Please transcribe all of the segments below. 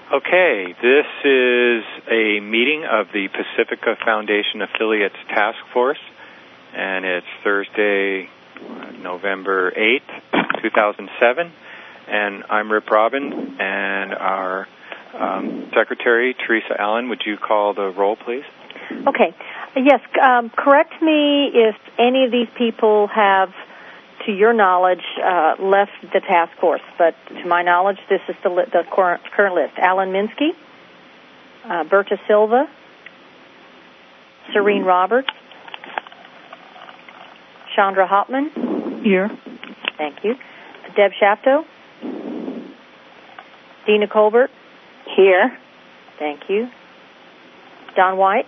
Okay, this is a meeting of the Pacifica Foundation Affiliates Task Force, and it's Thursday, November 8th, 2007, and I'm Rip Robin, and our Secretary, Teresa Allen, would you call the roll, please? Okay. Yes, correct me if any of these people have, to your knowledge, left the task force. But to my knowledge, this is the current list. Alan Minsky, Berta Silva, Serene Roberts, Chandra Hopman. Here. Thank you. Deb Shapto. Dina Colbert. Here. Thank you. Don White.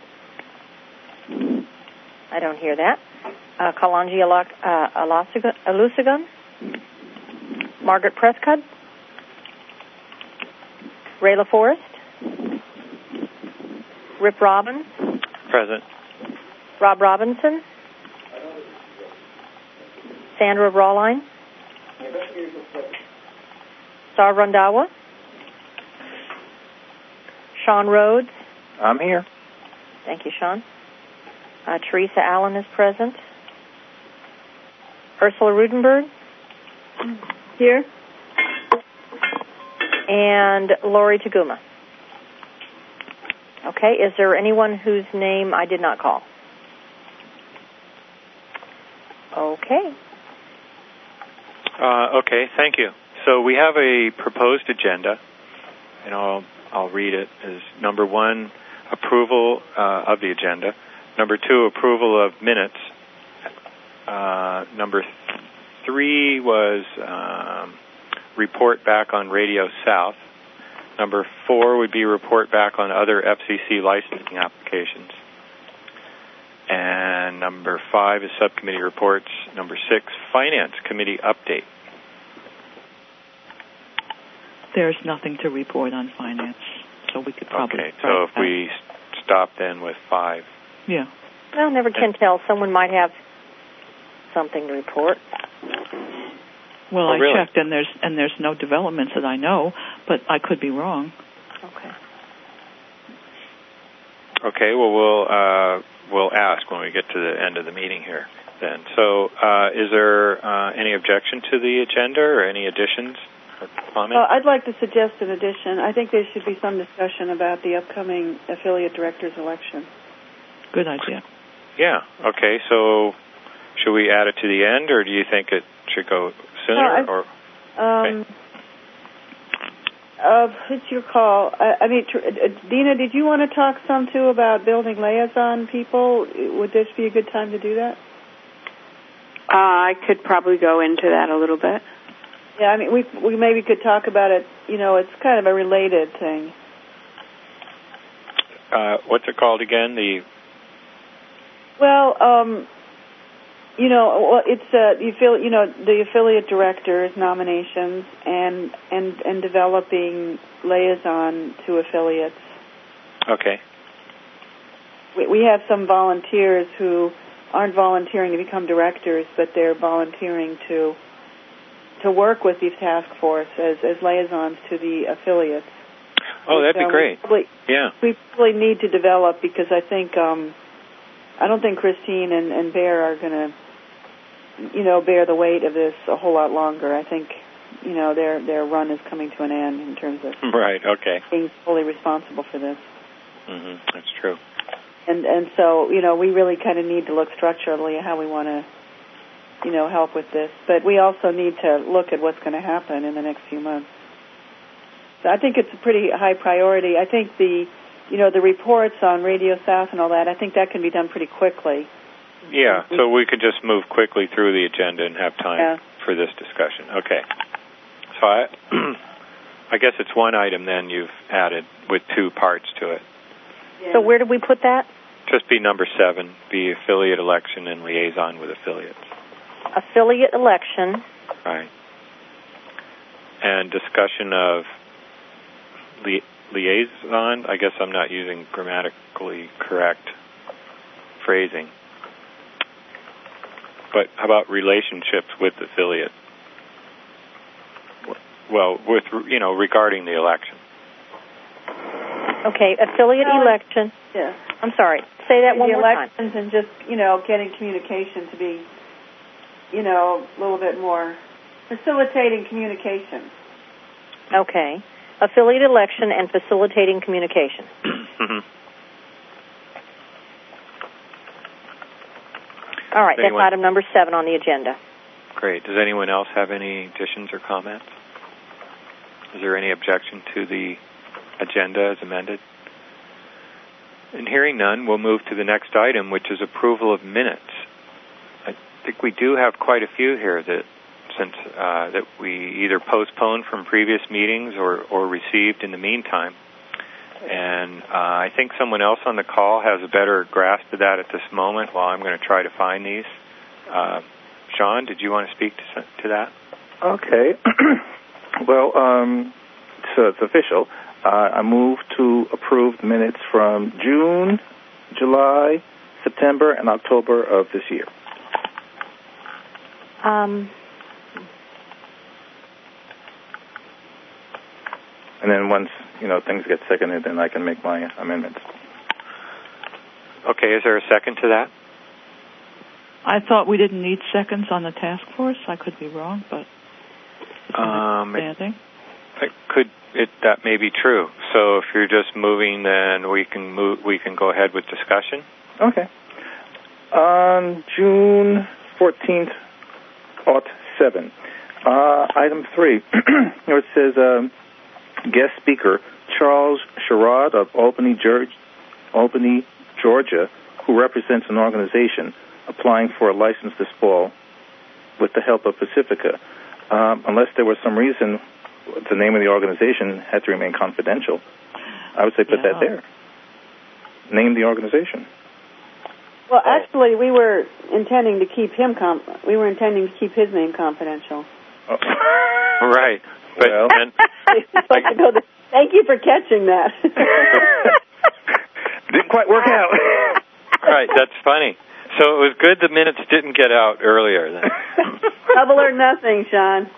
I don't hear that. Kalanji Alusagun. Margaret Prescott. Rayla Forrest. Rip Robin. Present. Rob Robinson. Sandra Rawline. Sar Randawa. Sean Rhodes. I'm here. Thank you, Sean. Teresa Allen is present. Ursula Rudenberg. Here. And Lori Taguma. Okay, is there anyone whose name I did not call? Okay. Okay, thank you. So we have a proposed agenda, and I'll read it as number 1, approval of the agenda. Number 2, approval of minutes. Number 3 was report back on Radio South. Number 4 would be report back on other FCC licensing applications. And number 5 is subcommittee reports. Number 6, Finance Committee update. There's nothing to report on finance, so we could probably... Okay, so if we stop then with 5. Yeah. Well, never can tell. Someone might have something to report. Well, Oh, really? I checked, and there's no developments that I know, but I could be wrong. Okay. Okay, well, we'll ask when we get to the end of the meeting here then. So is there any objection to the agenda or any additions or comments? I'd like to suggest an addition. I think there should be some discussion about the upcoming affiliate directors election. Good idea. Yeah, okay, so should we add it to the end, or do you think it should go sooner? It's your call. Dina, did you want to talk some, too, about building liaison people? Would this be a good time to do that? I could probably go into that a little bit. Yeah, I mean, we maybe could talk about it. You know, it's kind of a related thing. What's it called again? It's the affiliate directors nominations and developing liaison to affiliates. Okay. We have some volunteers who aren't volunteering to become directors, but they're volunteering to work with the task force as liaisons to the affiliates. Oh, that'd be great. We really need to develop, because I think I don't think Christine and Bear are going to, bear the weight of this a whole lot longer. I think, their run is coming to an end in terms of being fully responsible for this. Mm-hmm. That's true. And so, we really kind of need to look structurally at how we want to, help with this. But we also need to look at what's going to happen in the next few months. So I think it's a pretty high priority. I think the reports on Radio South and all that, I think that can be done pretty quickly. Yeah, so we could just move quickly through the agenda and have time for this discussion. Okay. So I guess it's one item then you've added with 2 parts to it. Yeah. So where did we put that? Just be number 7, be affiliate election and liaison with affiliates. Affiliate election. Right. And discussion of liaison. I guess I'm not using grammatically correct phrasing. But how about relationships with affiliate? Well, regarding the election. Okay, affiliate election. Yeah. I'm sorry. Say that one the more time. elections and just, getting communication to be, a little bit more facilitating communication. Okay. Affiliate election and facilitating communication. All right, that's item number 7 on the agenda. Great. Does anyone else have any additions or comments? Is there any objection to the agenda as amended? And hearing none, we'll move to the next item, which is approval of minutes. I think we do have quite a few here that we either postponed from previous meetings or received in the meantime. And I think someone else on the call has a better grasp of that at this moment while I'm going to try to find these. Sean, did you want to speak to that? Okay. Well, so it's official. I move to approve the minutes from June, July, September, and October of this year. And then once, things get seconded, then I can make my amendments. Okay, is there a second to that? I thought we didn't need seconds on the task force. I could be wrong, but that may be true. So if you're just moving, then we can go ahead with discussion. Okay. On June 14th, 2007, item 3, where it says guest speaker Charles Sherrod of Albany, Georgia, who represents an organization applying for a license this fall with the help of Pacifica. Unless there was some reason the name of the organization had to remain confidential, I would say put that there. Name the organization. Well, actually, we were intending to keep his name confidential. Oh. Right. But well, thank you for catching that. Didn't quite work out. Right, that's funny. So it was good the minutes didn't get out earlier then. Double or nothing, Sean.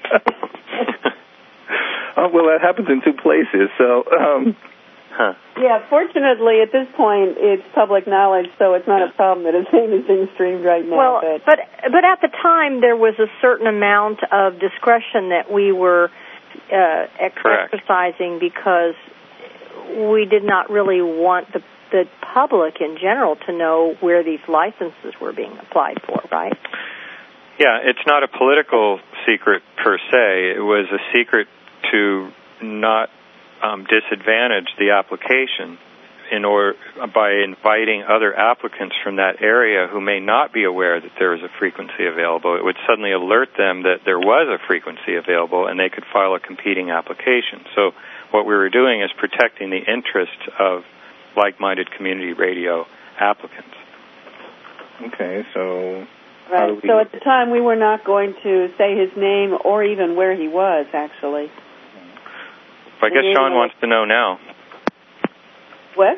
Well, that happens in 2 places, so... Yeah, fortunately, at this point, it's public knowledge, so it's not a problem that his name is being streamed right now. Well, but at the time, there was a certain amount of discretion that we were exercising because we did not really want the public in general to know where these licenses were being applied for, right? Yeah, it's not a political secret per se. It was a secret to not disadvantage the application by inviting other applicants from that area who may not be aware that there is a frequency available. It would suddenly alert them that there was a frequency available and they could file a competing application. So what we were doing is protecting the interests of like-minded community radio applicants. Okay, so... Right, so at the time we were not going to say his name or even where he was, actually. I guess Sean wants to know now. What?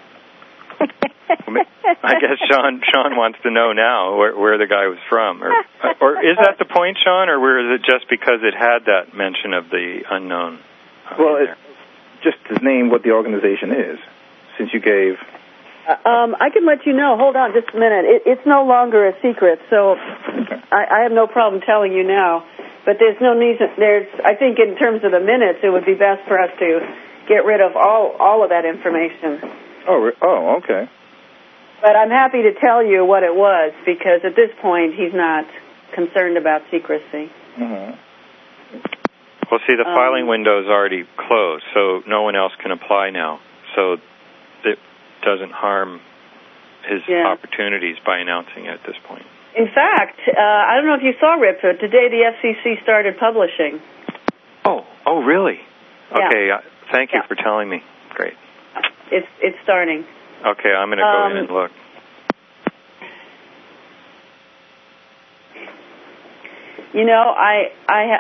I guess Sean wants to know now where the guy was from. Or is that the point, Sean, or is it just because it had that mention of the unknown? Well, it's just to name what the organization is, since you gave... I can let you know. Hold on just a minute. It's no longer a secret, so I have no problem telling you now. But there's no need. I think in terms of the minutes, it would be best for us to get rid of all of that information. Oh, okay. But I'm happy to tell you what it was because at this point he's not concerned about secrecy. Mm-hmm. Well, see, the filing window is already closed, so no one else can apply now. So it doesn't harm his opportunities by announcing it at this point. In fact, I don't know if you saw, Rip, but today the FCC started publishing. Oh, really? Yeah. Okay, thank you for telling me. Great. It's starting. Okay, I'm going to go in and look. You know, I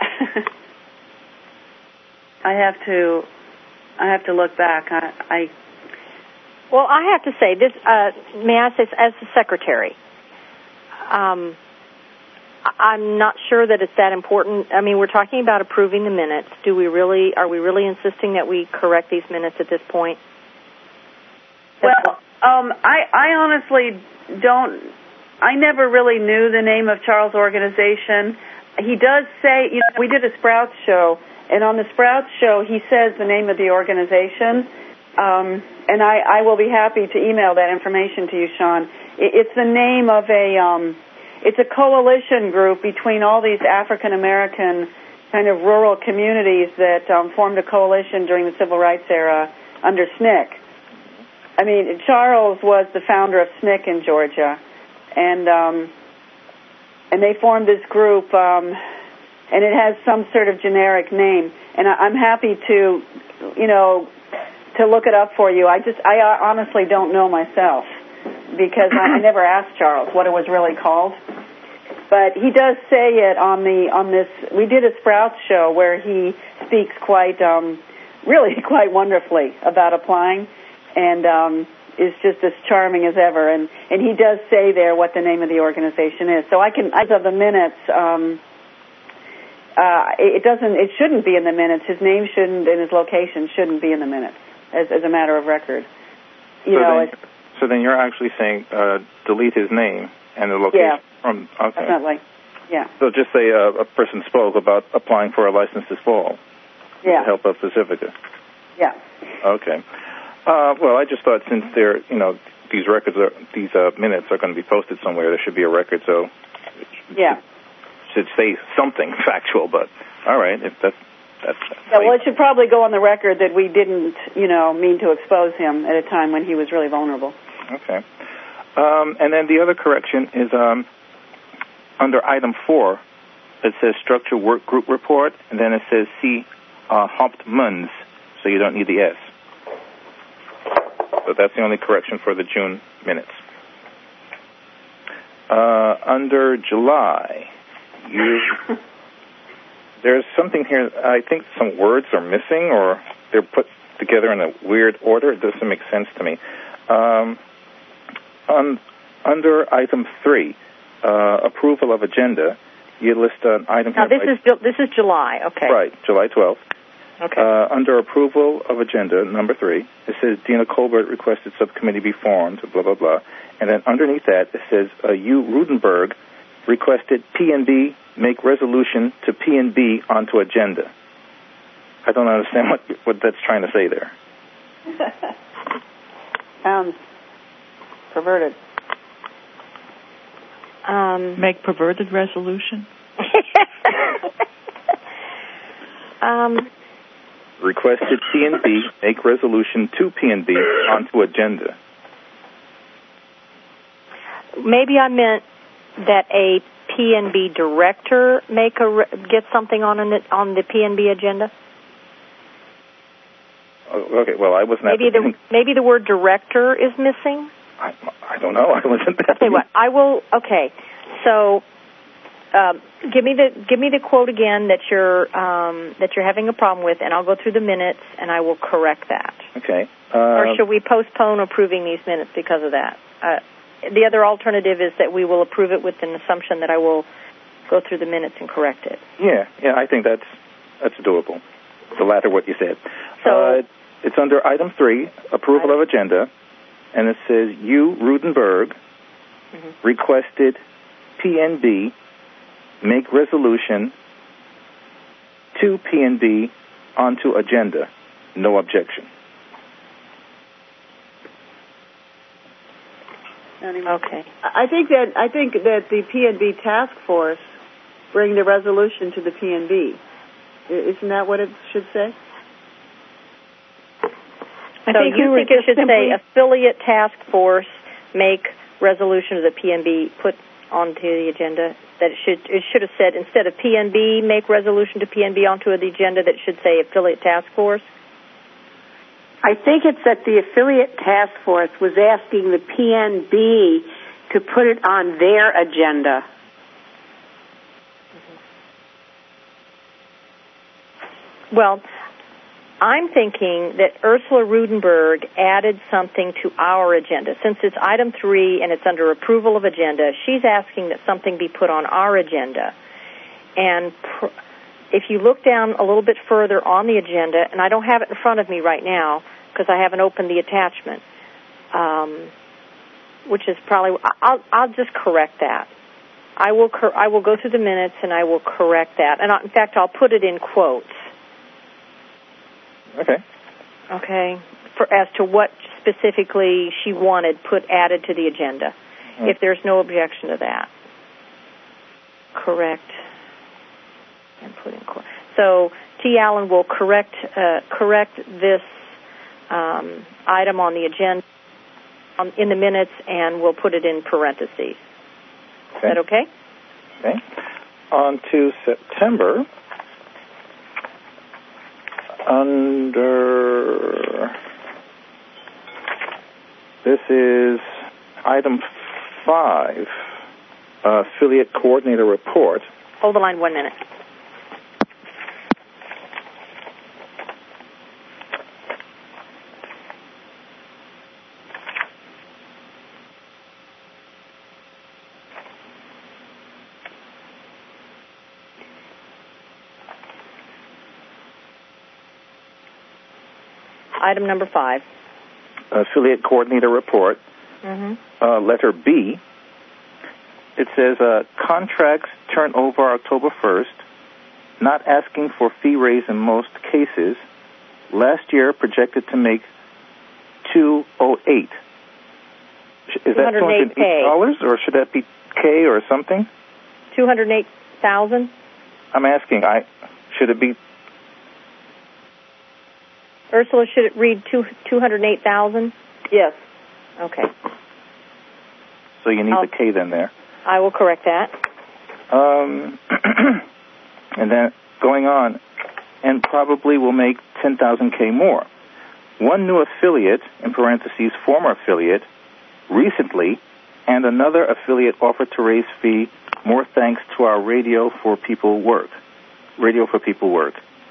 have to look back. Well, I have to say this. May I say, as the secretary, I'm not sure that it's that important. I mean, we're talking about approving the minutes. Are we really insisting that we correct these minutes at this point? Well, I honestly don't. I never really knew the name of Charles' organization. He does say, we did a Sprouts show, and on the Sprouts show, he says the name of the organization, and I will be happy to email that information to you, Sean. It's the name of it's a coalition group between all these African American kind of rural communities that formed a coalition during the Civil Rights era under SNCC. I mean, Charles was the founder of SNCC in Georgia, and they formed this group, and it has some sort of generic name. And I'm happy to, to look it up for you. I honestly don't know myself because I never asked Charles what it was really called. But he does say it on this. We did a Sprouts show where he speaks really quite wonderfully about applying, and is just as charming as ever. And he does say there what the name of the organization is. So as of the minutes, it shouldn't be in the minutes. His name shouldn't, and his location shouldn't be in the minutes as a matter of record. So then you're actually saying delete his name and the location. Yeah, okay. Definitely. Yeah. So just say a person spoke about applying for a license this fall. Yeah. With the help of Pacifica. Yeah. Okay. Well, I just thought since these minutes are going to be posted somewhere, there should be a record. So yeah, should say something factual. But all right, if that's yeah. Well, it should probably go on the record that we didn't, mean to expose him at a time when he was really vulnerable. Okay. And then the other correction is under item 4. It says structure work group report, and then it says see Hauptmanns, so you don't need the S. So that's the only correction for the June minutes. Under July, there's something here. I think some words are missing, or they're put together in a weird order. It doesn't make sense to me. Under item 3, approval of agenda, you list an item now here. This is July, okay. Right, July 12th. Okay. Under approval of agenda, number 3, it says Dina Colbert requested subcommittee be formed, blah, blah, blah. And then underneath that, it says U. Rudenberg requested P&B make resolution to P&B onto agenda. I don't understand what that's trying to say there. Sounds perverted. Make perverted resolution? Requested P&B make resolution to P&B onto agenda. Maybe I meant that a P&B director get something on the P&B agenda. Okay, well, I wasn't. Maybe the word director is missing. I don't know. I wasn't. I'll tell you what. I will. Okay, so give me the quote again that you're having a problem with, and I'll go through the minutes and I will correct that. Okay. Or should we postpone approving these minutes because of that? The other alternative is that we will approve it with an assumption that I will go through the minutes and correct it. Yeah, I think that's doable. The latter, what you said. So it's under item 3, approval of agenda, and it says U. Rudenberg requested P&B make resolution to P&B onto agenda. No objection. Okay. I think that the P&B task force bring the resolution to the P&B. Isn't that what it should say? So you think it should say affiliate task force make resolution to the P&B put onto the agenda? That it should have said instead of P&B make resolution to P&B onto the agenda, that should say affiliate task force? I think it's that the affiliate task force was asking the PNB to put it on their agenda. Well, I'm thinking that Ursula Rudenberg added something to our agenda. Since it's item 3 and it's under approval of agenda, she's asking that something be put on our agenda. And if you look down a little bit further on the agenda, and I don't have it in front of me right now because I haven't opened the attachment, which is probably, I'll just correct that. I will go through the minutes and I will correct that. And in fact, I'll put it in quotes. Okay. Okay. As to what specifically she wanted added to the agenda. If there's no objection to that. Correct. And put in quotes. So T. Allen will correct this item on the agenda in the minutes, and we'll put it in parentheses. Is that okay? Okay. On to September. This is item 5, affiliate coordinator report. Hold the line 1 minute. Item number 5. Affiliate coordinator report. Letter B. It says contracts turn over October 1st, not asking for fee raise in most cases. Last year projected to make $208. Is that $208 or should that be K or something? $208,000. I'm asking. Should it be? Ursula, should it read 208,000? Yes. Okay. So you need the K then there. I will correct that. And then going on, and probably will make 10,000 K more. One new affiliate, in parentheses, former affiliate, recently, and another affiliate offered to raise fee. More thanks to our Radio for People work. Radio for People work.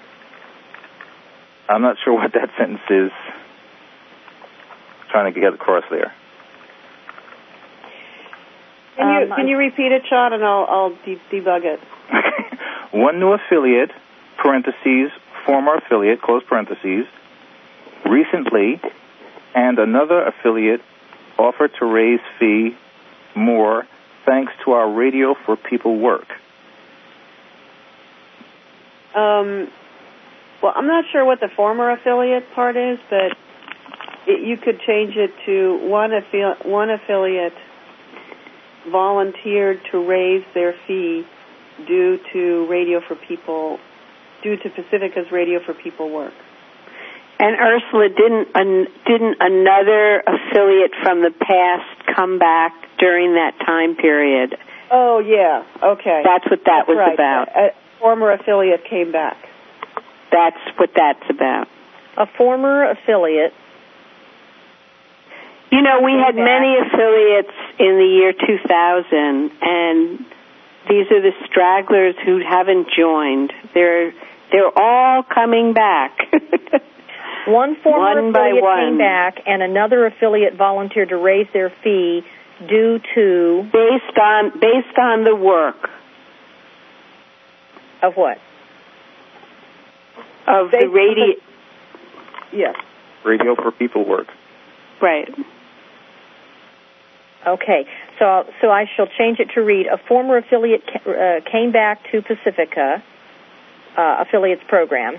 I'm not sure what that sentence is trying to get across there. Can you repeat it, Sean, and I'll debug it. One new affiliate, parentheses, former affiliate, close parentheses, recently, and another affiliate offered to raise fee more thanks to our Radio for People work. Well, I'm not sure what the former affiliate part is, but you could change it to one affiliate volunteered to raise their fee due to Pacifica's Radio for People work. And Ursula, didn't another affiliate from the past come back during that time period? Oh, yeah. Okay. That's what that was about. A former affiliate came back. That's what that's about. A former affiliate. You know, we had many affiliates in the year 2000, and these are the stragglers who haven't joined. They're all coming back. One former affiliate came back, and another affiliate volunteered to raise their fee due to based on the work of what? Of the radio. Yes. Radio for People work. Right. Okay, so I shall change it to read, a former affiliate came back to Pacifica affiliates program.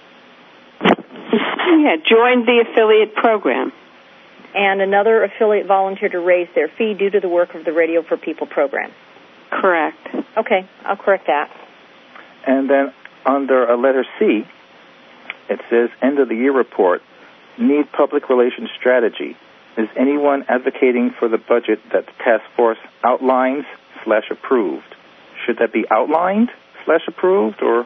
Yeah, joined the affiliate program. And another affiliate volunteered to raise their fee due to the work of the Radio for People program. Correct. Okay, I'll correct that. And then under a letter C, it says, end of the year report, need public relations strategy. Is anyone advocating for the budget that the task force outlines/approved? Should that be outlined/approved, or?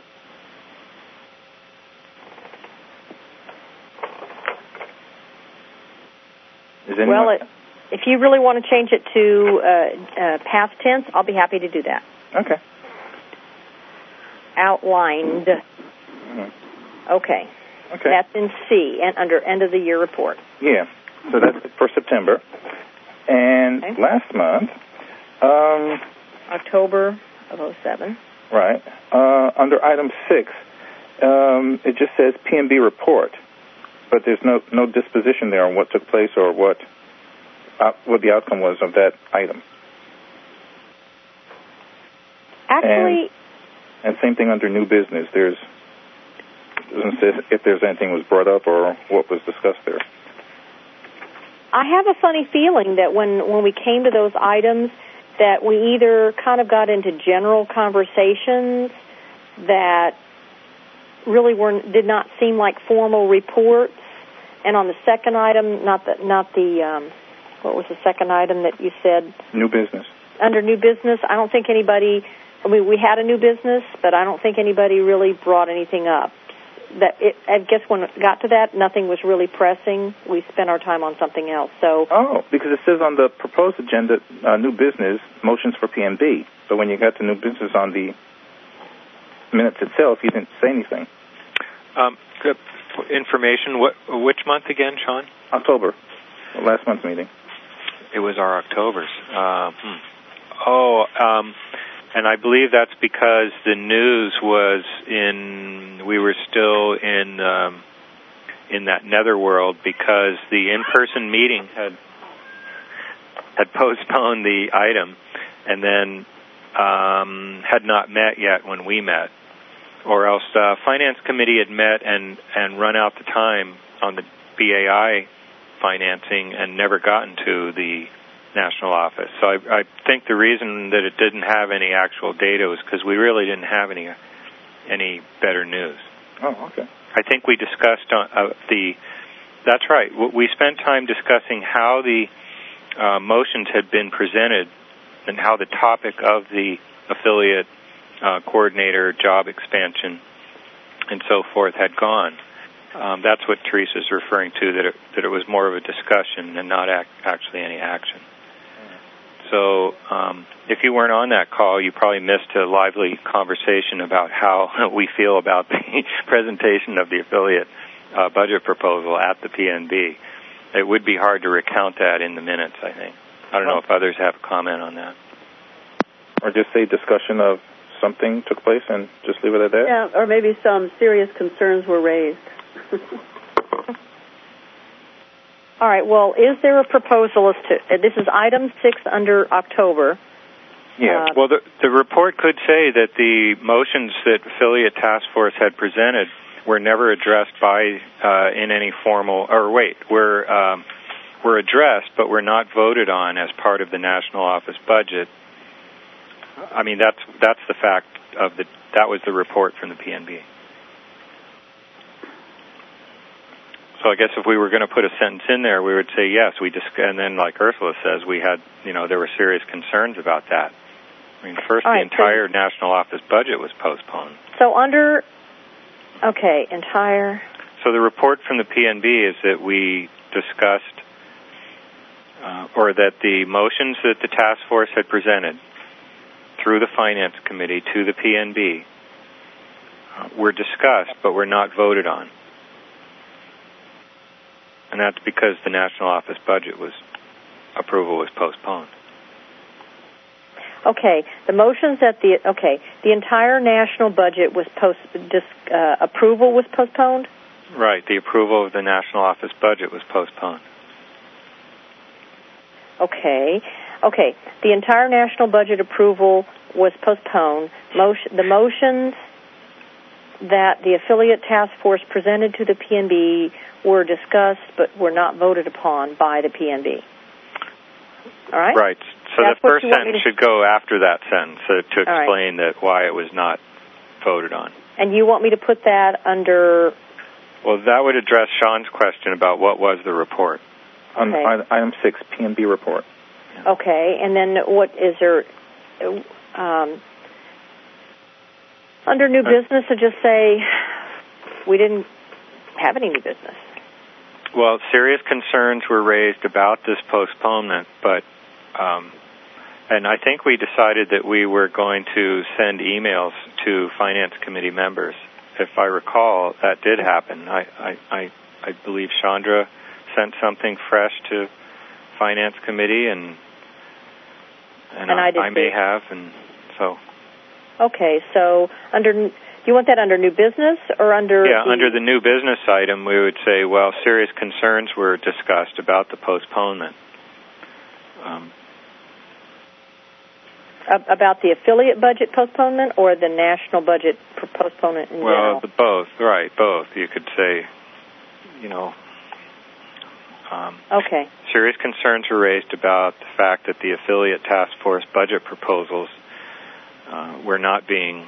Is anyone... Well, if you really want to change it to past tense, I'll be happy to do that. Okay. Outlined. Mm-hmm. Okay. Okay. That's in C, and under end of the year report. Yeah. So that's for September. And last month, October of 07. right, under item 6, it just says P&B report, but there's no disposition there on what took place or what the outcome was of that item. Actually, and same thing under new business. Doesn't say if there's anything was brought up or what was discussed there. I have a funny feeling that when we came to those items, that we either kind of got into general conversations that really did not seem like formal reports, and on the second item, what was the second item that you said? New business. Under new business, I don't think anybody. I mean, we had a new business, but I don't think anybody really brought anything up. I guess when it got to that, nothing was really pressing. We spent our time on something else. So. Oh, because it says on the proposed agenda, new business, motions for P&B. So when you got to new business on the minutes itself, you didn't say anything. Good information. Which month again, Sean? October, last month's meeting. It was our October's. And I believe that's because the news was we were still in that netherworld because the in-person meeting had postponed the item and then had not met yet when we met. Or else Finance Committee had met and run out the time on the BAI financing and never gotten to the national office. So I think the reason that it didn't have any actual data was because we really didn't have any better news. Oh, okay. I think we discussed that's right. We spent time discussing how the motions had been presented and how the topic of the affiliate coordinator job expansion and so forth had gone. That's what Teresa's referring to, that it was more of a discussion and not actually any action. So if you weren't on that call, you probably missed a lively conversation about how we feel about the presentation of the affiliate budget proposal at the PNB. It would be hard to recount that in the minutes, I think. I don't know if others have a comment on that. Or just say discussion of something took place and just leave it at that? Yeah, or maybe some serious concerns were raised. All right, well, is there a proposal this is item 6 under October. Yeah, well, the report could say that the motions that Affiliate Task Force had presented were never addressed in any formal, were addressed, but were not voted on as part of the national office budget. I mean, that's the fact that was the report from the PNB. So I guess if we were going to put a sentence in there, we would say yes. And then, like Ursula says, we had, there were serious concerns about that. I mean, first, the entire national office budget was postponed. So entire. So the report from the PNB is that we discussed, or that the motions that the task force had presented through the Finance Committee to the PNB were discussed, but were not voted on. And that's because the national office budget approval was postponed. Okay, the motions the entire national budget was approval was postponed? Right, the approval of the national office budget was postponed. Okay, the entire national budget approval was postponed. The motions that the affiliate task force presented to the PNB were discussed but were not voted upon by the PNB. All right? Right. So the first sentence should go after that sentence to explain why it was not voted on. And you want me to put that under... Well, that would address Sean's question about what was the report. On item 6, PNB report. Okay, and then what is there... under new business, to just say we didn't have any new business. Well, serious concerns were raised about this postponement, but and I think we decided that we were going to send emails to Finance Committee members if I recall, that did happen. I believe Chandra sent something fresh to Finance Committee, and I may have, and so. Okay, so do you want that under new business or under? Yeah, under the new business item, we would say, well, serious concerns were discussed about the postponement. About the affiliate budget postponement or the national budget postponement in general? Well, both, right, both. You could say, okay. Serious concerns were raised about the fact that the affiliate task force budget proposals were not being,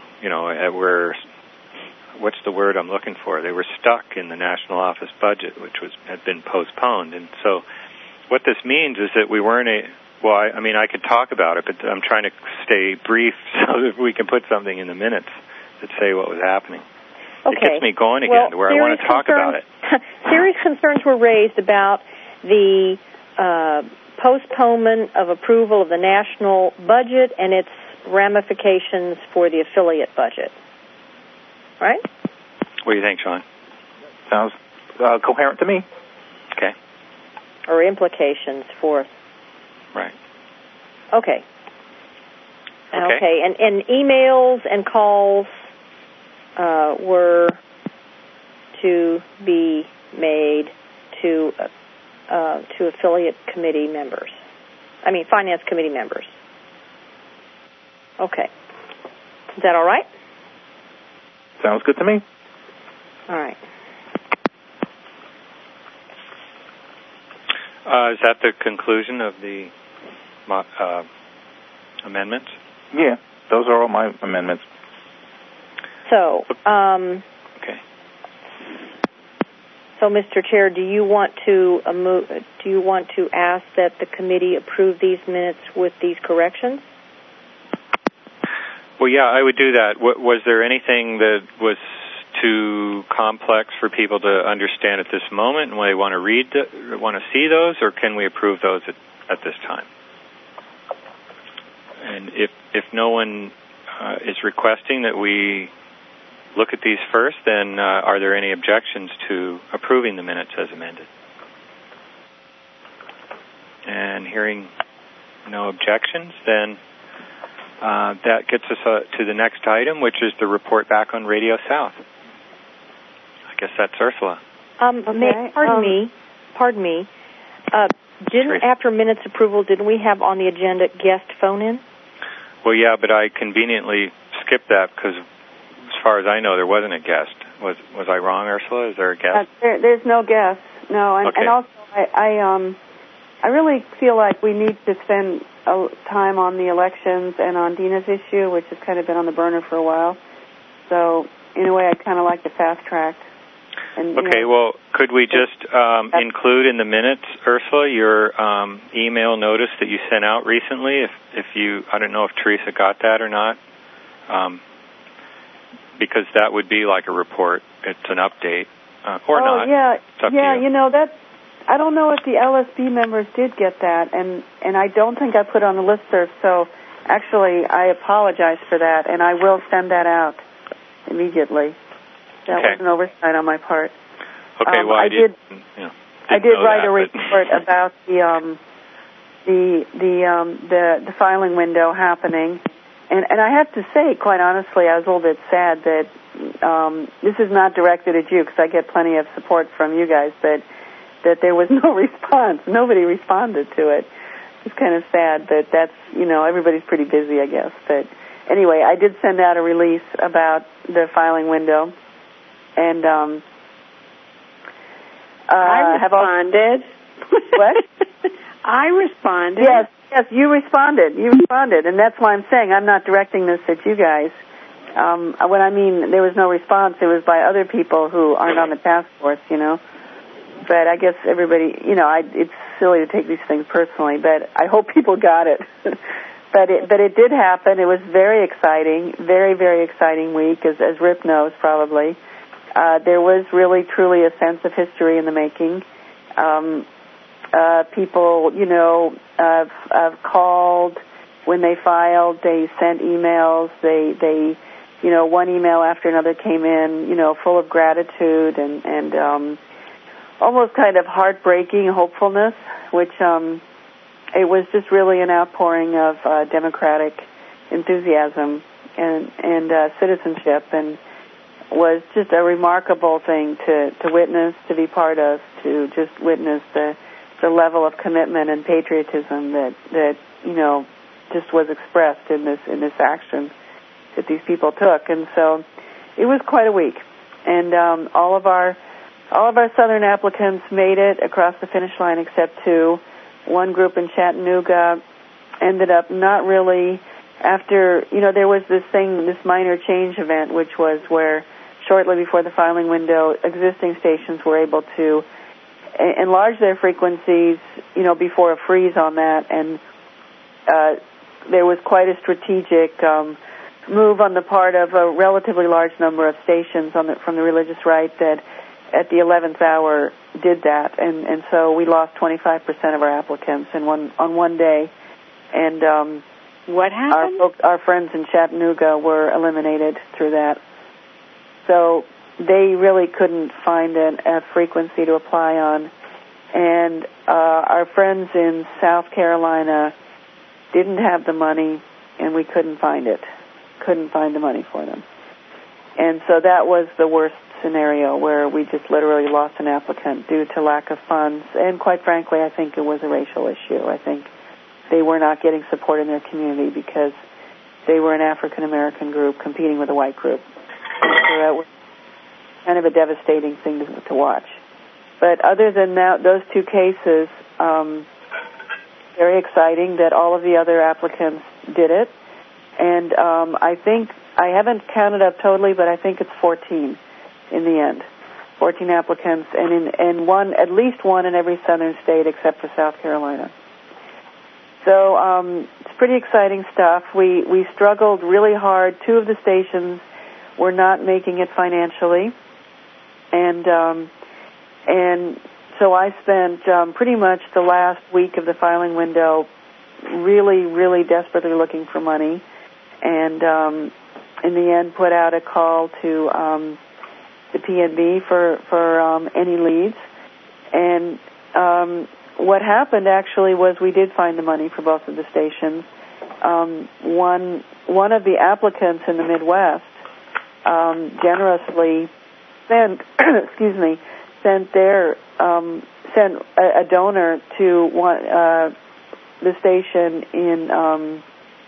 what's the word I'm looking for? They were stuck in the national office budget, which had been postponed. And so what this means is that we weren't I could talk about it, but I'm trying to stay brief so that we can put something in the minutes that say what was happening. Okay. It gets me going again to where I want to talk about it. Serious concerns were raised about the postponement of approval of the national budget and its ramifications for the affiliate budget. Right? What do you think, Sean? Sounds coherent to me. Okay. Or implications for... Right. Okay. And emails and calls were to be made to affiliate committee members. Finance committee members. Okay. Is that all right? Sounds good to me. All right. Is that the conclusion of the amendments? Yeah, those are all my amendments. So, okay. So, Mr. Chair, do you want to ask that the committee approve these minutes with these corrections? Well, yeah, I would do that. Was there anything that was too complex for people to understand at this moment, and they want to see those, or can we approve those at this time? And if no one is requesting that we look at these first, then are there any objections to approving the minutes as amended? And hearing no objections, then that gets us to the next item, which is the report back on Radio South. I guess that's Ursula. Pardon me. After minutes approval, didn't we have on the agenda guest phone-in? Well, yeah, but I conveniently skipped that because, as far as I know, there wasn't a guest. Was I wrong, Ursula? Is there a guest? There's no guest. No, and, okay. And also I really feel like we need to spend time on the elections and on Dina's issue, which has kind of been on the burner for a while. So, in a way, I'd kind of like to fast track. And, well, could we just include in the minutes, Ursula, your email notice that you sent out recently? I don't know if Teresa got that or not, because that would be like a report. It's an update, or not. Yeah, it's up to you. that. I don't know if the LSB members did get that, and I don't think I put it on the listserv. So, actually, I apologize for that, and I will send that out immediately. That was an oversight on my part. Okay, well, I did write a report about the filing window happening, and I have to say, quite honestly, I was a little bit sad that this is not directed at you because I get plenty of support from you guys, but that there was no response. Nobody responded to it. It's kind of sad, but that's everybody's pretty busy, I guess. But anyway, I did send out a release about the filing window. And I responded. What? I responded. Yes, you responded, and that's why I'm saying I'm not directing this at you guys. When I mean there was no response, it was by other people who aren't on the task force, But I guess everybody, it's silly to take these things personally, but I hope people got it. But it did happen. It was very exciting, very, very exciting week, as Rip knows probably. There was really, truly a sense of history in the making. People, have called when they filed. They sent emails. They one email after another came in, full of gratitude and almost kind of heartbreaking hopefulness, which it was just really an outpouring of democratic enthusiasm and citizenship, and was just a remarkable thing to witness, to be part of, to just witness the level of commitment and patriotism that just was expressed in this action that these people took. And so it was quite a week, and all of our Southern applicants made it across the finish line except two. One group in Chattanooga ended up not really. After, there was this minor change event, which was where shortly before the filing window, existing stations were able to enlarge their frequencies, before a freeze on that, and there was quite a strategic move on the part of a relatively large number of stations from the religious right that at the 11th hour did that, and so we lost 25% of our applicants on one day, and what happened? Our friends in Chattanooga were eliminated through that. So they really couldn't find a frequency to apply on. And our friends in South Carolina didn't have the money, and we couldn't find it. Couldn't find the money for them. And so that was the worst scenario, where we just literally lost an applicant due to lack of funds. And quite frankly, I think it was a racial issue. I think they were not getting support in their community because they were an African-American group competing with a white group. So that was kind of a devastating thing to watch. But other than that, those two cases, very exciting that all of the other applicants did it. And I think, I haven't counted up totally, but I think it's 14 in the end. 14 applicants, and at least one in every southern state except for South Carolina. So it's pretty exciting stuff. We struggled really hard. Two of the stations were not making it financially, and so I spent pretty much the last week of the filing window really, really desperately looking for money, and in the end put out a call to the PNB for any leads, and what happened actually was we did find the money for both of the stations. One of the applicants in the Midwest generously sent a donor to the station in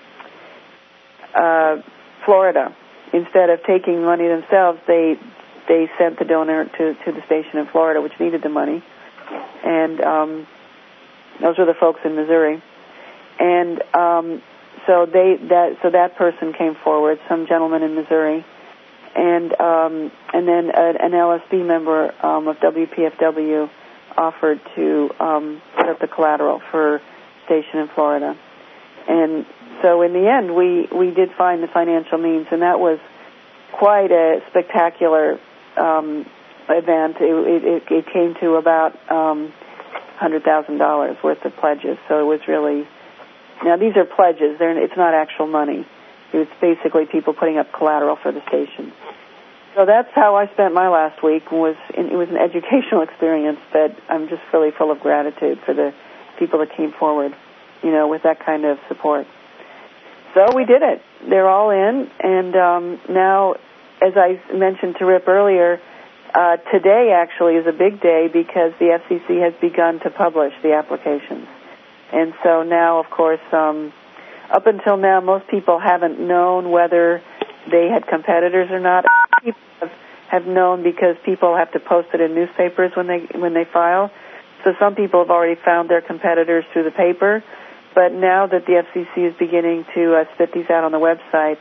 Florida. Instead of taking money themselves, they sent the donor to the station in Florida, which needed the money, and those were the folks in Missouri, and so that person came forward, some gentleman in Missouri, and then an LSB member of WPFW offered to put up the collateral for station in Florida, and so in the end we did find the financial means, and that was quite a spectacular event. It came to about $100,000 worth of pledges. So it was really, now these are pledges. It's not actual money. It's basically people putting up collateral for the station. So that's how I spent my last week. It was an educational experience, but I'm just really full of gratitude for the people that came forward, with that kind of support. So we did it. They're all in, and now, as I mentioned to Rip earlier, today actually is a big day because the FCC has begun to publish the applications. And so now, of course, up until now, most people haven't known whether they had competitors or not. People have known because people have to post it in newspapers when they file. So some people have already found their competitors through the paper. But now that the FCC is beginning to spit these out on the website,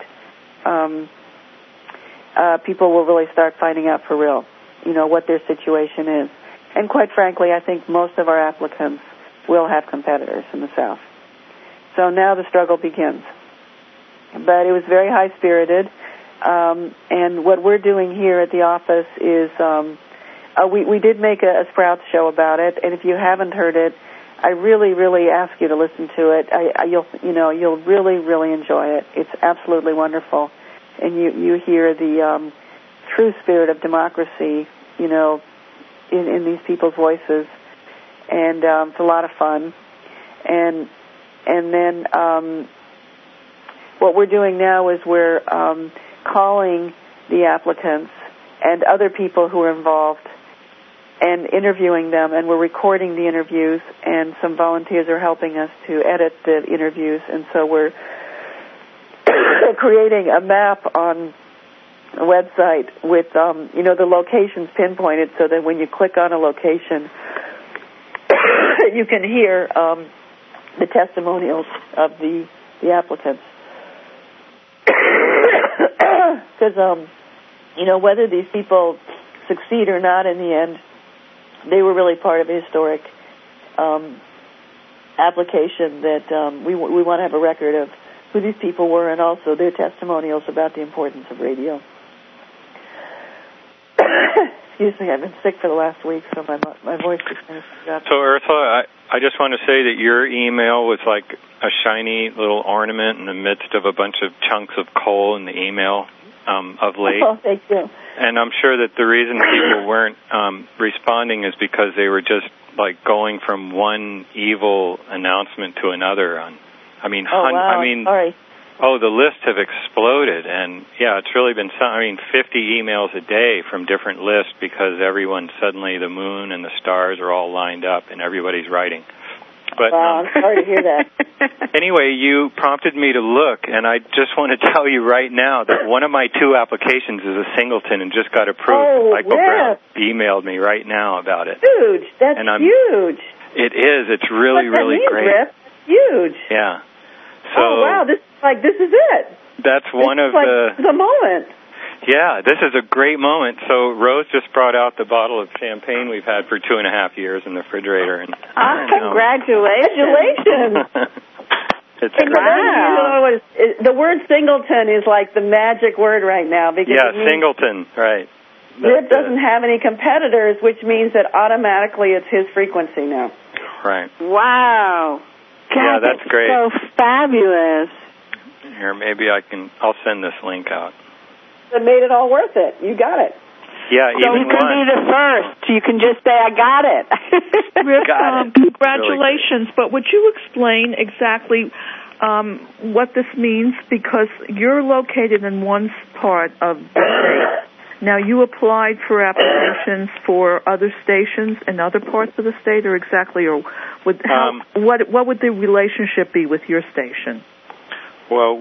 people will really start finding out for real, what their situation is. And quite frankly, I think most of our applicants will have competitors in the South. So now the struggle begins. But it was very high-spirited. And what we're doing here at the office is we did make a Sprouts show about it. And if you haven't heard it, I really, really ask you to listen to it. You'll really, really enjoy it. It's absolutely wonderful. and you hear the true spirit of democracy, you know, in these people's voices, and it's a lot of fun. And then what we're doing now is we're calling the applicants and other people who are involved and interviewing them, and we're recording the interviews, and some volunteers are helping us to edit the interviews, and so we're creating a map on a website with, you know, the locations pinpointed so that when you click on a location, you can hear the testimonials of the applicants. Because, you know, whether these people succeed or not in the end, they were really part of a historic application that we want to have a record of who these people were and also their testimonials about the importance of radio. Excuse me, I've been sick for the last week, so my voice is kind of up. So, Ursula, I just want to say that your email was like a shiny little ornament in the midst of a bunch of chunks of coal in the email of late. Oh, thank you. And I'm sure that the reason people weren't responding is because they were just like going from one evil announcement to another. Wow. Sorry. Oh, the lists have exploded, and yeah, it's really been 50 emails a day from different lists because suddenly the moon and the stars are all lined up and everybody's writing. But, wow, I'm sorry to hear that. Anyway, you prompted me to look, and I just want to tell you right now that one of my 2 applications is a singleton and just got approved. Oh, Michael Brown emailed me right now about it. Huge. That's huge. It is. It's really, really great. Rip? Huge. Yeah. So, oh, wow. This is it. That's one of the moment. Yeah, this is a great moment. So Rose just brought out the bottle of champagne we've had for 2.5 years in the refrigerator. And congratulations! It's wow. The word singleton is like the magic word right now. Because singleton, right. Rip doesn't have any competitors, which means that automatically it's his frequency now. Right. Wow. God, that's great. So fabulous. Here, maybe I'll send this link out. It made it all worth it. You got it. Yeah, so you can be the first. You can just say, I got it. Rip, congratulations. Really, but would you explain exactly what this means? Because you're located in one part of the state. Now, you applied for applications for other stations in other parts of the state, or exactly, or what would the relationship be with your station? Well,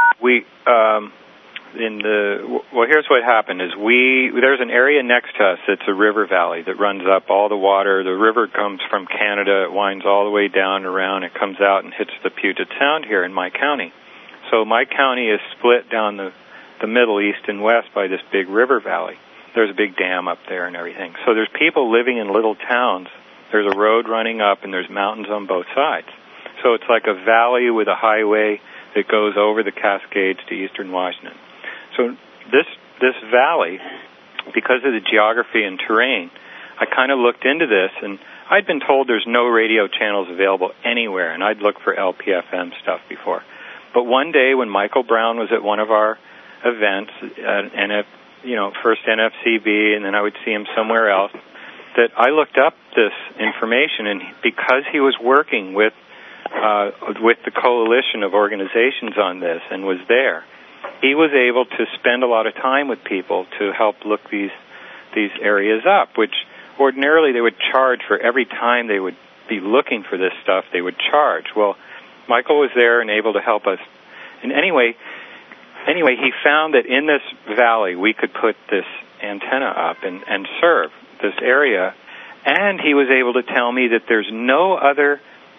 here's what happened is there's an area next to us that's a river valley that runs up all the water. The river comes from Canada. It winds all the way down around. It comes out and hits the Puget Sound here in my county. So my county is split down the middle, east and west, by this big river valley. There's a big dam up there and everything. So there's people living in little towns. There's a road running up, and there's mountains on both sides. So it's like a valley with a highway that goes over the Cascades to eastern Washington. So this valley, because of the geography and terrain, I kind of looked into this, and I'd been told there's no radio channels available anywhere, and I'd looked for LPFM stuff before. But one day when Michael Brown was at one of our events, first NFCB, and then I would see him somewhere else, that I looked up this information, and because he was working with the coalition of organizations on this and was there, he was able to spend a lot of time with people to help look these areas up, which ordinarily they would charge for every time they would be looking for this stuff, they would charge. Well, Michael was there and able to help us. And anyway, he found that in this valley we could put this antenna up and serve this area, and he was able to tell me that there's no other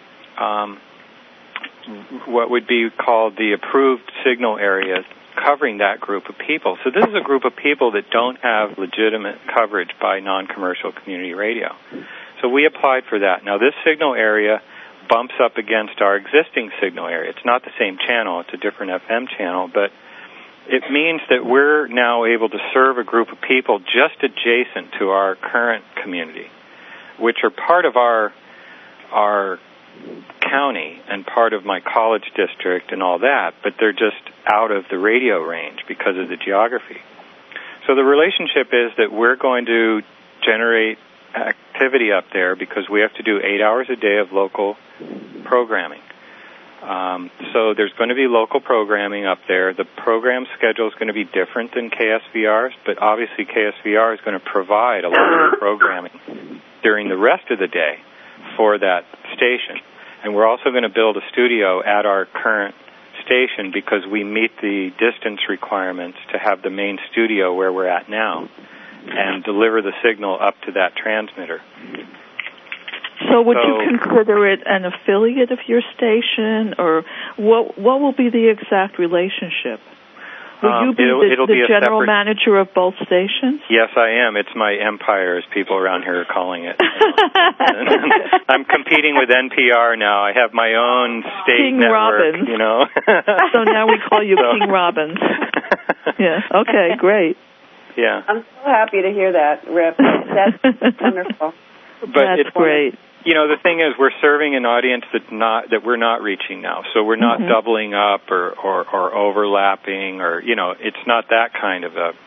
what would be called the approved signal areas covering that group of people. So this is a group of people that don't have legitimate coverage by non-commercial community radio. So we applied for that. Now this signal area bumps up against our existing signal area. It's not the same channel. It's a different FM channel, but it means that we're now able to serve a group of people just adjacent to our current community, which are part of our county and part of my college district and all that, but they're just out of the radio range because of the geography. So the relationship is that we're going to generate activity up there because we have to do 8 hours a day of local programming. So there's going to be local programming up there. The program schedule is going to be different than KSVR's, but obviously KSVR is going to provide a lot of programming during the rest of the day for that station. And we're also going to build a studio at our current station because we meet the distance requirements to have the main studio where we're at now and deliver the signal up to that transmitter. So would you consider it an affiliate of your station, or what will be the exact relationship? Will you be the general manager of both stations? Yes, I am. It's my empire, as people around here are calling it. I'm competing with NPR now. I have my own state King network, Robbins. you know. So now we call you King Robbins. Yeah. Okay, great. Yeah. I'm so happy to hear that, Rip. That's wonderful. That's great. You know, the thing is, we're serving an audience that we're not reaching now. So we're not doubling up or overlapping, or it's not that kind of a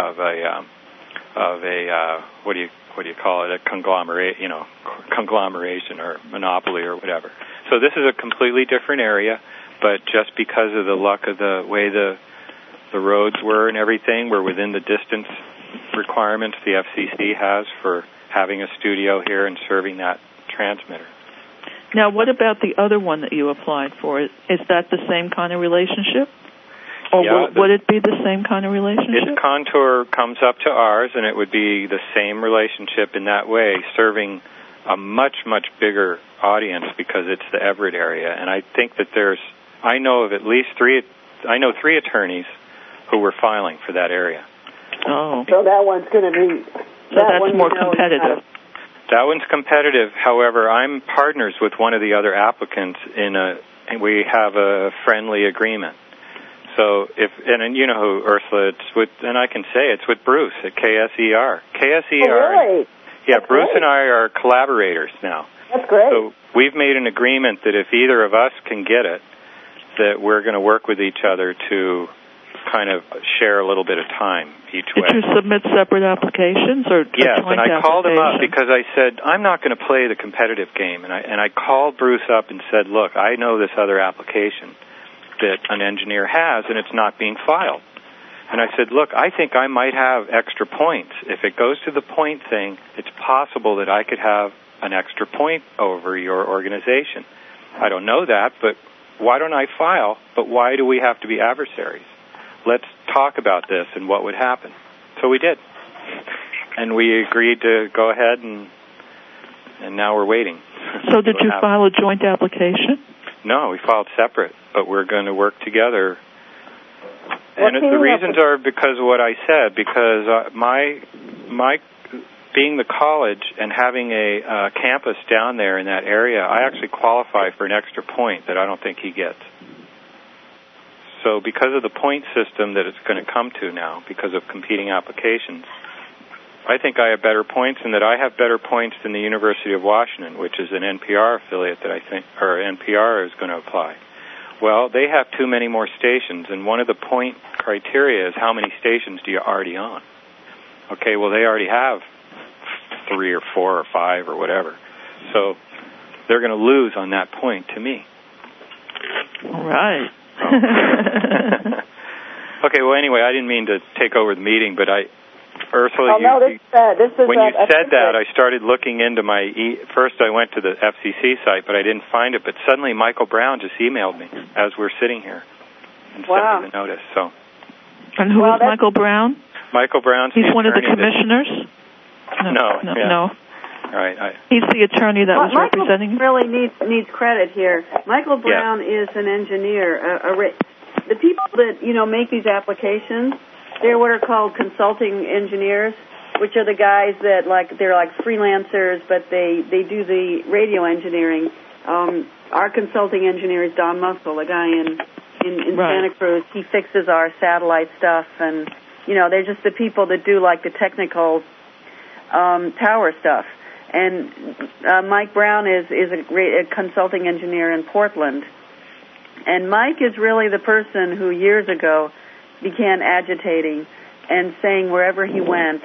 what do you call it, a conglomeration or monopoly or whatever. So this is a completely different area, but just because of the luck of the way the roads were and everything, we're within the distance requirements the FCC has for having a studio here and serving that transmitter. Now, what about the other one that you applied for? Is that the same kind of relationship? Or would it be the same kind of relationship? Its contour comes up to ours, and it would be the same relationship in that way, serving a much, much bigger audience because it's the Everett area. And I think that I know of at least three attorneys who were filing for that area. Oh. So that one's going to be... So that's more competitive. That one's competitive. However, I'm partners with one of the other applicants and we have a friendly agreement. So and you know who, Ursula, it's with, and I can say it's with Bruce at KSER. KSER. Oh, really? Yeah, That's Bruce great. and I are collaborators now. That's great. So we've made an agreement that if either of us can get it, that we're going to work with each other to kind of share a little bit of time each way. Did you submit separate applications or yes, joint and I called him up application? because I said, I'm not going to play the competitive game. And I called Bruce up and said, look, I know this other application that an engineer has, and it's not being filed. And I said, look, I think I might have extra points. If it goes to the point thing, it's possible that I could have an extra point over your organization. I don't know that, but why don't I file? But why do we have to be adversaries? Let's talk about this and what would happen. So we did. And we agreed to go ahead, and now we're waiting. So did you file a joint application? No, we filed separate, but we're going to work together. And the reasons are because of what I said, because my being the college and having a campus down there in that area, I actually qualify for an extra point that I don't think he gets. So because of the point system that it's going to come to now, because of competing applications, I think I have better points, and that I have better points than the University of Washington, which is an NPR affiliate that I think, or NPR is going to apply. Well, they have too many more stations, and one of the point criteria is how many stations do you already on? Okay, well, they already have 3 or 4 or 5 or whatever. So they're going to lose on that point to me. All right. Okay, well, anyway, I didn't mean to take over the meeting, but Ursula, this is when you said that, I started looking into first I went to the FCC site, but I didn't find it, but suddenly Michael Brown just emailed me as we're sitting here and sent me the notice. So. And who is Michael Brown? Michael Brown's He's one of the commissioners? No. All right. He's the attorney that was representing him? Michael really needs credit here. Michael Brown is an engineer. The people that, make these applications, they're what are called consulting engineers, which are the guys that, they're like freelancers, but they do the radio engineering. Our consulting engineer is Don Muscle, a guy in Santa Cruz. He fixes our satellite stuff, and, they're just the people that do, the technical tower stuff. And Mike Brown is a consulting engineer in Portland. And Mike is really the person who years ago began agitating and saying wherever he went,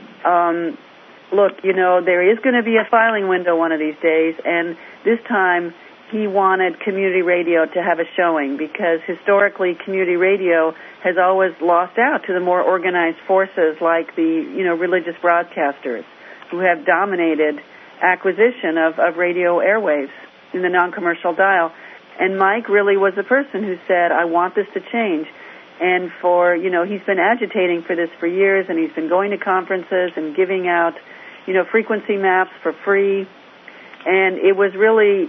look, there is going to be a filing window one of these days, and this time he wanted community radio to have a showing because historically community radio has always lost out to the more organized forces like the, religious broadcasters who have dominated acquisition of radio airwaves in the non-commercial dial. And Mike really was the person who said, I want this to change. And he's been agitating for this for years, and he's been going to conferences and giving out, frequency maps for free. And it was really,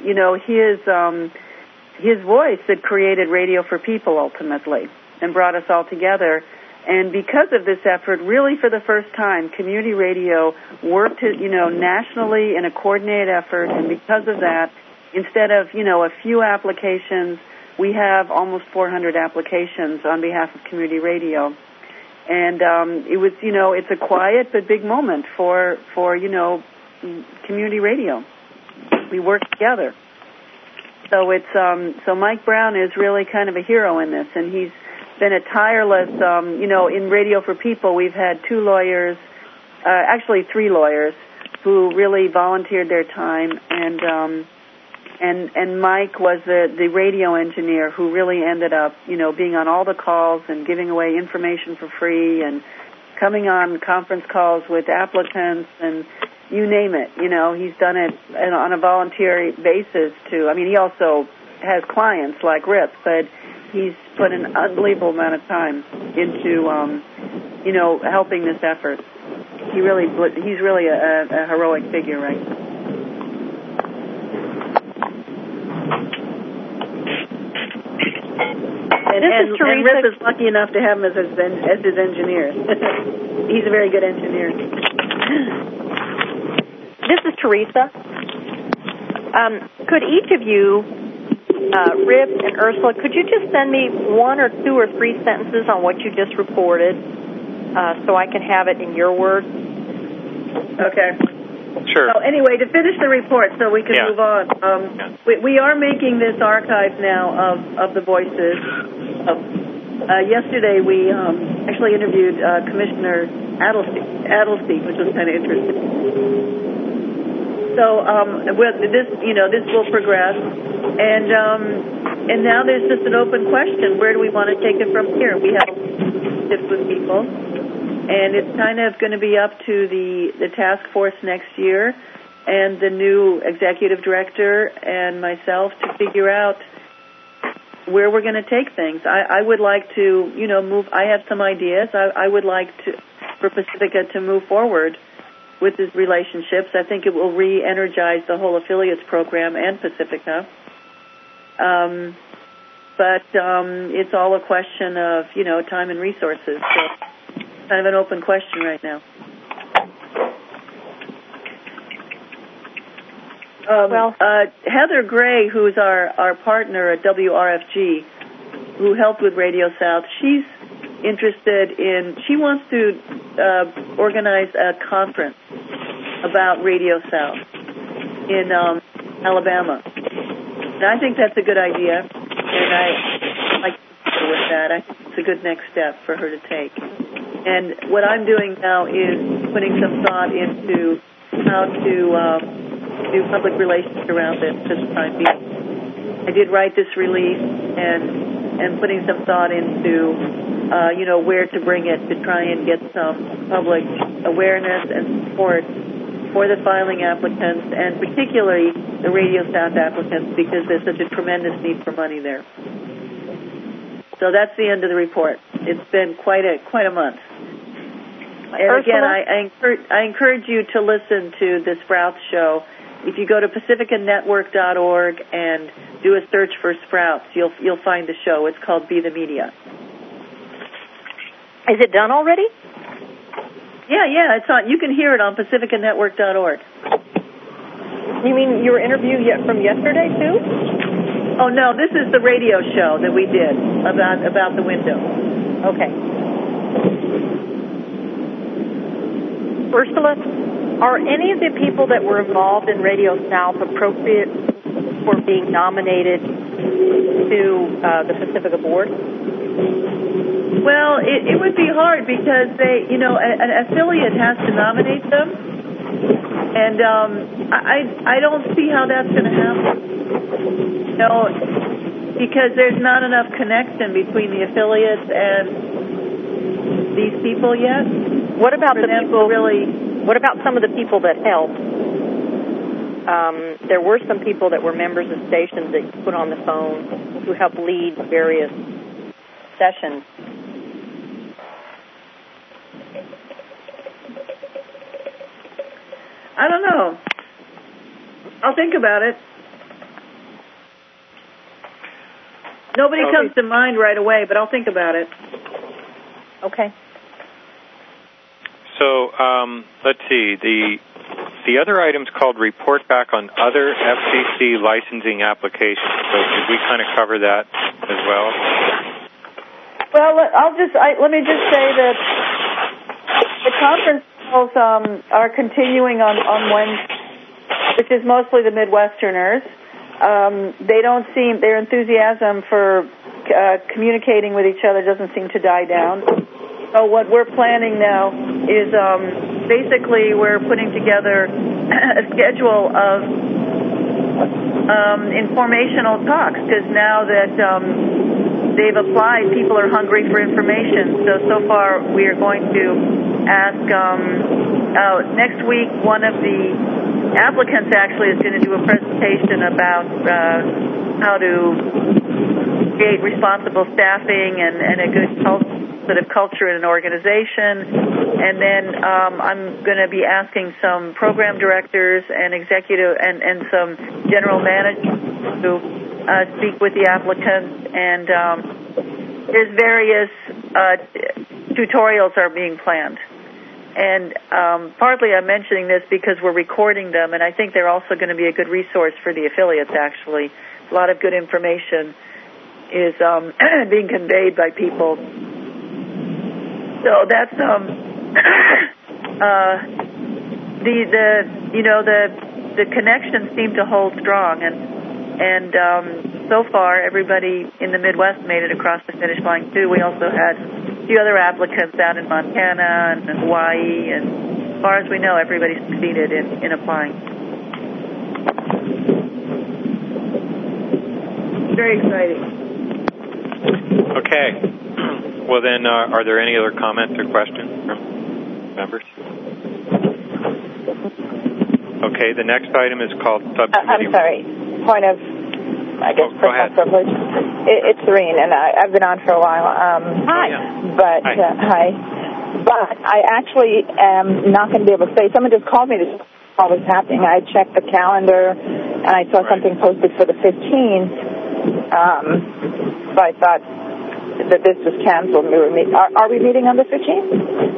his voice that created Radio for People ultimately and brought us all together. And because of this effort, really for the first time, community radio worked, nationally in a coordinated effort. And because of that, instead of, a few applications, we have almost 400 applications on behalf of community radio. And it was, it's a quiet but big moment for community radio. We work together. So it's so Mike Brown is really kind of a hero in this, and he's been a tireless, in Radio for People we've had 2 lawyers, actually 3 lawyers, who really volunteered their time, and Mike was the radio engineer who really ended up, being on all the calls and giving away information for free and coming on conference calls with applicants and you name it. He's done it on a voluntary basis too. I mean, he also has clients like Rip, but he's put an unbelievable amount of time into, helping this effort. He's really a heroic figure, right? And Rip is lucky enough to have him as his engineer. He's a very good engineer. This is Teresa. Could each of you, Rip and Ursula, could you just send me 1 or 2 or 3 sentences on what you just reported so I can have it in your words? Okay. Sure. So anyway, to finish the report so we can move on, we are making this archive now of the voices. Yesterday we actually interviewed Commissioner Adelstein, which was kind of interesting. So this will progress, and now there's just an open question: where do we want to take it from here? We have tips with people, and it's kind of going to be up to the task force next year, and the new executive director and myself to figure out where we're going to take things. I would like to move. I have some ideas. I would like for Pacifica to move forward with these relationships. I think it will re-energize the whole affiliates program and Pacifica. But it's all a question of, time and resources. So kind of an open question right now. Heather Gray, who's our partner at WRFG, who helped with Radio South, she's interested she wants to organize a conference about Radio South in Alabama. And I think that's a good idea, and I like to go with that. I think it's a good next step for her to take. And what I'm doing now is putting some thought into how to do public relations around this for the time being. I did write this release and putting some thought into where to bring it to try and get some public awareness and support for the filing applicants, and particularly the Radio South applicants, because there's such a tremendous need for money there. So that's the end of the report. It's been quite a month. And again, I encourage you to listen to the Sprouts show. If you go to pacificanetwork.org and do a search for Sprouts, you'll find the show. It's called Be the Media. Is it done already? Yeah, it's on. You can hear it on pacificanetwork.org. You mean your interview from yesterday too? Oh no, this is the radio show that we did about the window. Okay. Ursula? Are any of the people that were involved in Radio South appropriate for being nominated to the Pacifica Board? Well, it would be hard because an affiliate has to nominate them, and I don't see how that's going to happen. Because there's not enough connection between the affiliates and these people yet. What about the people? Really? What about some of the people that helped? There were some people that were members of stations that you put on the phone who helped lead various sessions. I don't know. I'll think about it. Nobody comes to mind right away, but I'll think about it. Okay. So let's see. The other item's called report back on other FCC licensing applications. So could we kind of cover that as well? Well, let me just say that the conference calls are continuing on Wednesday, which is mostly the Midwesterners. Their enthusiasm for communicating with each other doesn't seem to die down. So what we're planning now is basically we're putting together a schedule of informational talks, because now that they've applied, people are hungry for information. So far we are going to ask, next week one of the applicants actually is going to do a presentation about how to create responsible staffing and a good culture in an organization. And then I'm going to be asking some program directors and executive and some general managers to speak with the applicants. And there's various tutorials are being planned. And partly I'm mentioning this because we're recording them, and I think they're also going to be a good resource for the affiliates, actually. A lot of good information is being conveyed by people. So that's the connections seem to hold strong, and so far everybody in the Midwest made it across the finish line too. We also had a few other applicants out in Montana and Hawaii, and as far as we know, everybody succeeded in applying. Very exciting. Okay. Well, then, are there any other comments or questions from members? Okay, the next item is called subcommittee. I'm sorry. Point of, I guess, personal privilege. It's Serene, and I've been on for a while. Hi. But, hi. But I actually am not going to be able to say. Someone just called me to see what was happening. I checked the calendar, and I saw something posted for the 15th. So I thought that this was canceled. Are we meeting on the 15th?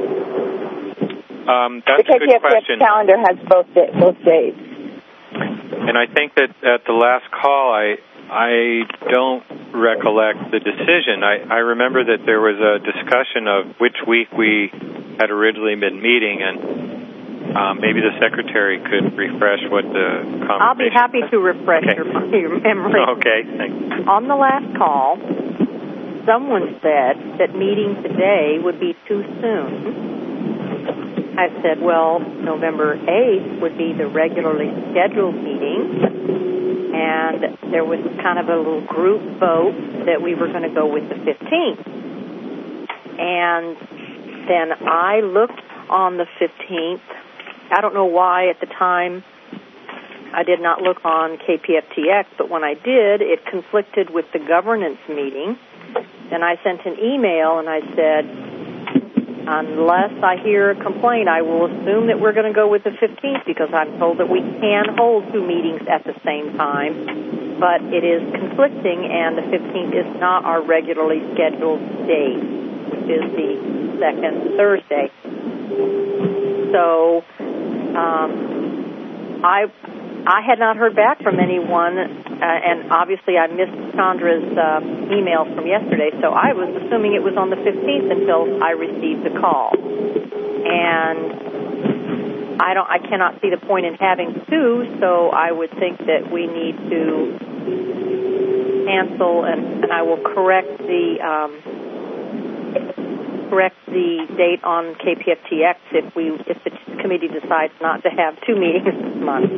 That's a good question. The calendar has both days. And I think that at the last call, I don't recollect the decision. I remember that there was a discussion of which week we had originally been meeting, and maybe the secretary could refresh what the conversation. I'll be happy to refresh your memory. Okay, thanks. On the last call, someone said that meeting today would be too soon. I said, well, November 8th would be the regularly scheduled meeting, and there was kind of a little group vote that we were going to go with the 15th. And then I looked on the 15th. I don't know why at the time I did not look on KPFTX, but when I did, it conflicted with the governance meeting. Then I sent an email and I said, unless I hear a complaint, I will assume that we're going to go with the 15th because I'm told that we can hold two meetings at the same time, but it is conflicting, and the 15th is not our regularly scheduled date, which is the second Thursday. So I had not heard back from anyone, and obviously I missed Chandra's email from yesterday, so I was assuming it was on the 15th until I received the call. And I cannot see the point in having two, so I would think that we need to cancel, and I will correct the date on KPFTX if the committee decides not to have two meetings this month.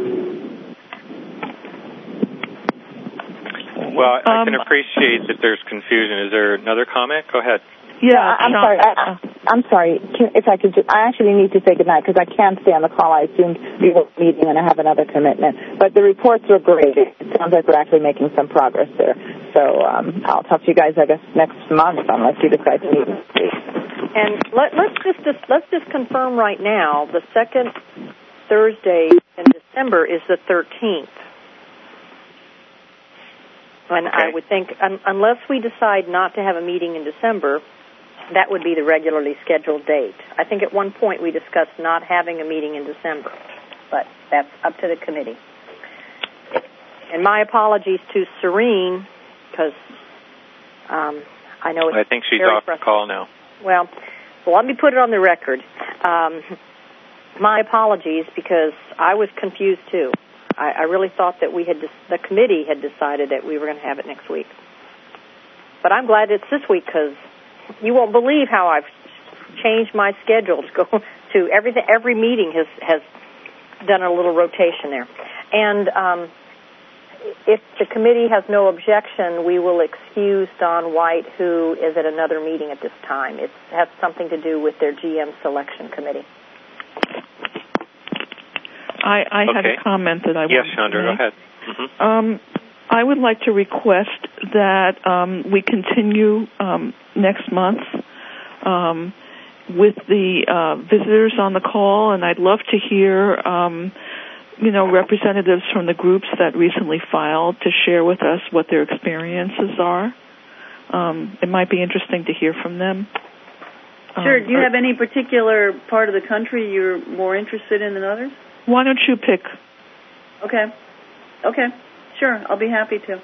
Well, I can appreciate that there's confusion. Is there another comment? Go ahead. Yeah, I'm sorry. If I could, I actually need to say goodnight because I can't stay on the call. I assumed we were meeting and I have another commitment. But the reports were great. It sounds like we're actually making some progress there. So I'll talk to you guys, I guess, next month unless you decide to meet next week. And let's just confirm right now. The second Thursday in December is the 13th. And okay. I would think, unless we decide not to have a meeting in December, that would be the regularly scheduled date. I think at one point we discussed not having a meeting in December, but that's up to the committee. And my apologies to Serene, because I know it's I think she's off the call now. Well, let me put it on the record. My apologies, because I was confused too. I really thought that the committee had decided that we were going to have it next week. But I'm glad it's this week because you won't believe how I've changed my schedule to go to everything. Every meeting has done a little rotation there. And if the committee has no objection, we will excuse Don White, who is at another meeting at this time. It has something to do with their GM selection committee. I had a comment that I wanted to make. Yes, Chandra, go ahead. Mm-hmm. I would like to request that we continue next month with the visitors on the call, and I'd love to hear, representatives from the groups that recently filed to share with us what their experiences are. It might be interesting to hear from them. Sure. Do you have any particular part of the country you're more interested in than others? Why don't you pick? Okay. Sure. I'll be happy to.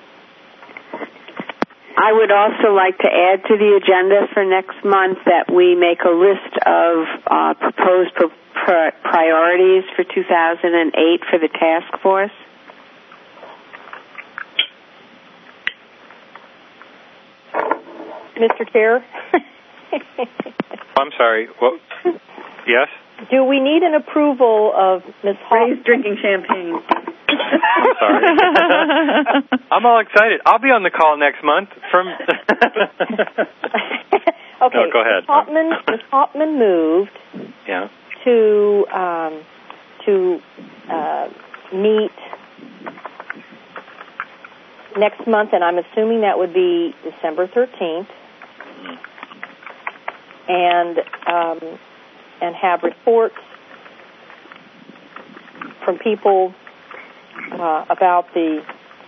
I would also like to add to the agenda for next month that we make a list of proposed priorities for 2008 for the task force. Mr. Chair? I'm sorry. Well, yes? Do we need an approval of Ms. Ray's drinking champagne. I'm sorry. I'm all excited. I'll be on the call next month from... Okay. No, go ahead. Ms. Hauptman moved to meet next month, and I'm assuming that would be December 13th, and have reports from people about the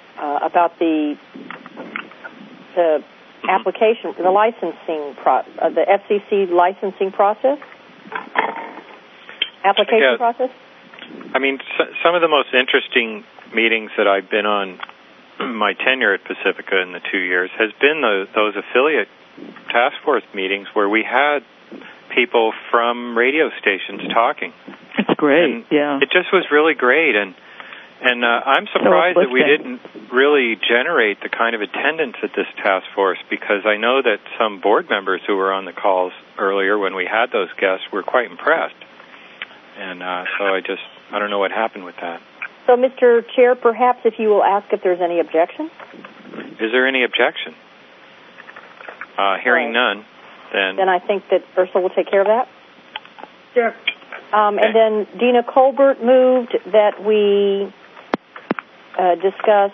application, the licensing, the FCC licensing process, application process. I mean, some of the most interesting meetings that I've been on my tenure at Pacifica in the 2 years has been those affiliate task force meetings where we had people from radio stations talking. It's great, and it just was really great, and I'm surprised that we didn't really generate the kind of attendance at this task force, because I know that some board members who were on the calls earlier when we had those guests were quite impressed. And so I don't know what happened with that. So, Mr. Chair, perhaps if you will ask if there's any objection? Is there any objection? Hearing none, then I think that Ursula will take care of that. Sure. Okay. And then Dina Colbert moved that we discuss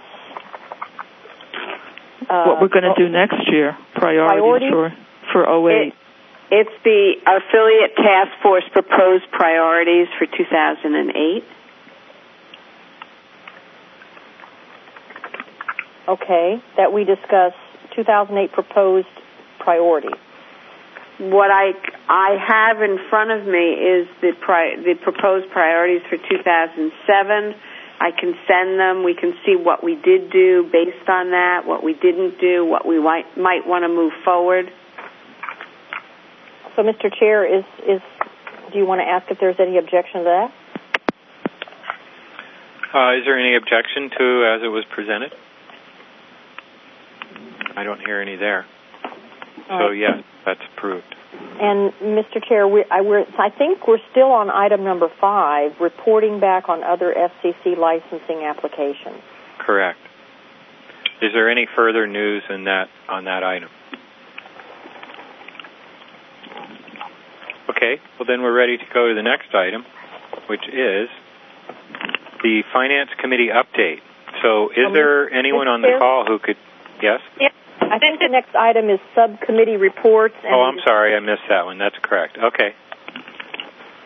what we're going to do next year, priorities for 08. It's the affiliate task force proposed priorities for 2008. Okay, that we discuss 2008 proposed priorities. What I have in front of me is the proposed priorities for 2007. I can send them. We can see what we did do based on that, what we didn't do, what we might want to move forward. So, Mr. Chair, do you want to ask if there's any objection to that? Is there any objection to as it was presented? I don't hear any there. So, yes, that's approved. And, Mr. Chair, I think we're still on item number 5, reporting back on other FCC licensing applications. Correct. Is there any further news on that item? Okay, well then we're ready to go to the next item, which is the Finance Committee update. So is there anyone on the call who could... Yes? Yes. I think the next item is subcommittee reports. I'm sorry, I missed that one. That's correct. Okay.